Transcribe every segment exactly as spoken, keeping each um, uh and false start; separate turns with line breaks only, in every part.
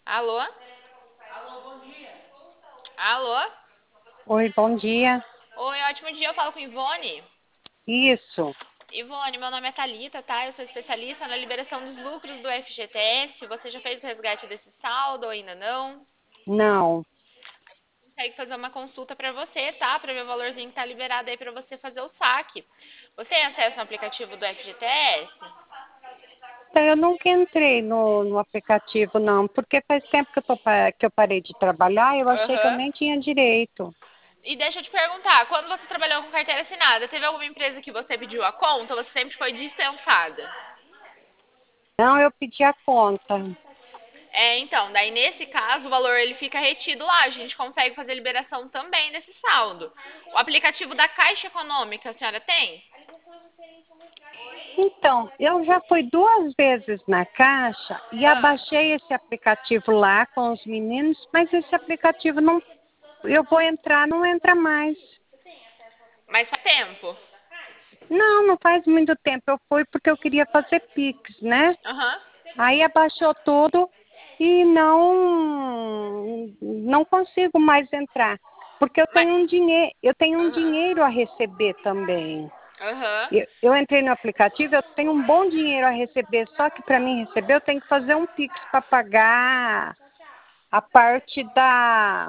Alô? Alô?
Oi, bom dia.
Oi, ótimo dia. Eu falo com Ivone.
Isso.
Ivone, meu nome é Thalita, tá? Eu sou especialista na liberação dos lucros do F G T S. Você já fez o resgate desse saldo ou ainda não?
Não.
Consegue fazer uma consulta pra você, tá? Pra ver o valorzinho que tá liberado aí pra você fazer o saque. Você tem acesso no aplicativo do F G T S?
Então, eu nunca entrei no, no aplicativo, não, porque faz tempo que eu, tô, pa- que eu parei de trabalhar, eu achei que eu
Aham.
nem tinha direito.
E deixa eu te perguntar, quando você trabalhou com carteira assinada, teve alguma empresa que você pediu a conta ou você sempre foi dispensada?
Não, eu pedi a conta.
É, então, daí nesse caso o valor ele fica retido lá, a gente consegue fazer liberação também desse saldo. O aplicativo da Caixa Econômica, a senhora tem?
Então, eu já fui duas vezes na Caixa e
Ah,
abaixei esse aplicativo lá com os meninos, mas esse aplicativo não. Eu vou entrar, não entra mais.
mas faz tempo.
Não, não faz muito tempo. Eu fui porque eu queria fazer Pix, né?
Aham.
Aí abaixou tudo e não não consigo mais entrar, porque eu
Mas,
tenho um dinheiro, eu tenho um
aham.
dinheiro a receber também.
Aham.
Eu, eu entrei no aplicativo, eu tenho um bom dinheiro a receber, só que para mim receber eu tenho que fazer um Pix para pagar a parte da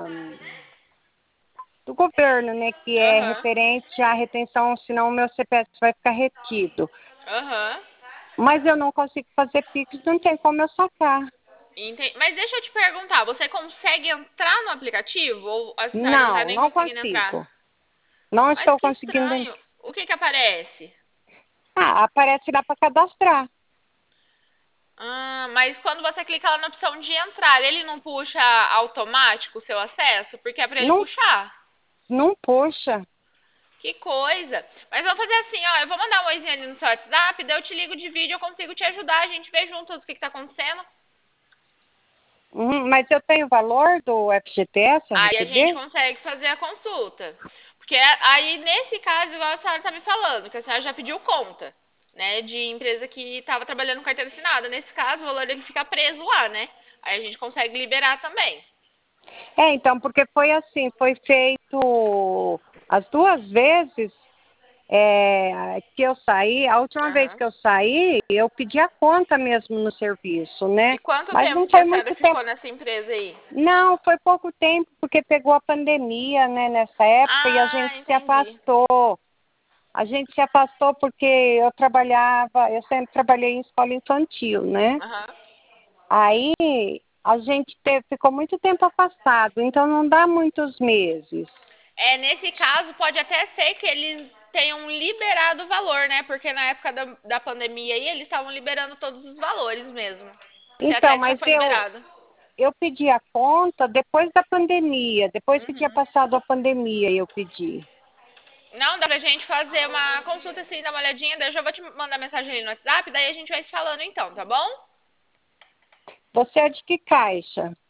do governo, né, que é
Aham.
referente à retenção, senão o meu C P F vai ficar retido.
Aham.
Mas eu não consigo fazer Pix, não tem como eu sacar.
Enten- Mas deixa eu te perguntar, você consegue entrar no aplicativo ou a senhora não tá
Não,
nem
não
conseguindo entrar?
consigo. Não
Mas
estou
que
conseguindo.
estranho. O que que aparece?
Ah, aparece lá para cadastrar.
Ah, mas quando você clica lá na opção de entrar, ele não puxa automático o seu acesso? Porque é pra ele
Não,
puxar.
não puxa.
Que coisa. Mas vamos fazer assim, ó. Eu vou mandar um oizinho ali no seu WhatsApp, daí eu te ligo de vídeo, eu consigo te ajudar, a gente vê juntos o que, que tá acontecendo.
Uhum, mas eu tenho o valor do F G T S a
Aí a gente
receber?
consegue fazer a consulta. Porque aí, nesse caso, igual a senhora tá me falando, que a senhora já pediu conta, né, de empresa que estava trabalhando com carteira assinada. Nesse caso, o valor ele fica preso lá, né? Aí a gente consegue liberar também.
É, então, porque foi assim, foi feito as duas vezes é, que eu saí, a última vez
Aham.
que eu saí, eu pedi a conta mesmo no serviço, né?
E quanto
Mas
tempo
não
que
foi
a senhora
muito tempo.
ficou nessa empresa aí?
Não, foi pouco tempo, porque pegou a pandemia, né, nessa época, e a
Ah,
gente se
entendi.
afastou. A gente se afastou porque eu trabalhava, eu sempre trabalhei em escola infantil, né?
Aham.
Aí a gente teve, ficou muito tempo afastado, então não dá muitos meses.
É, nesse caso, pode até ser que eles tenham liberado o valor, né? Porque na época da, da pandemia aí, eles estavam liberando todos os valores mesmo. Você
Então,
até que já
mas
foi
eu,
liberado.
eu pedi a conta depois da pandemia, depois que tinha
Uhum.
passado a pandemia eu pedi.
Não, dá pra gente fazer uma consulta assim, dar uma olhadinha, daí eu já vou te mandar mensagem ali no WhatsApp, daí a gente vai se falando então, tá bom?
Você é de que caixa?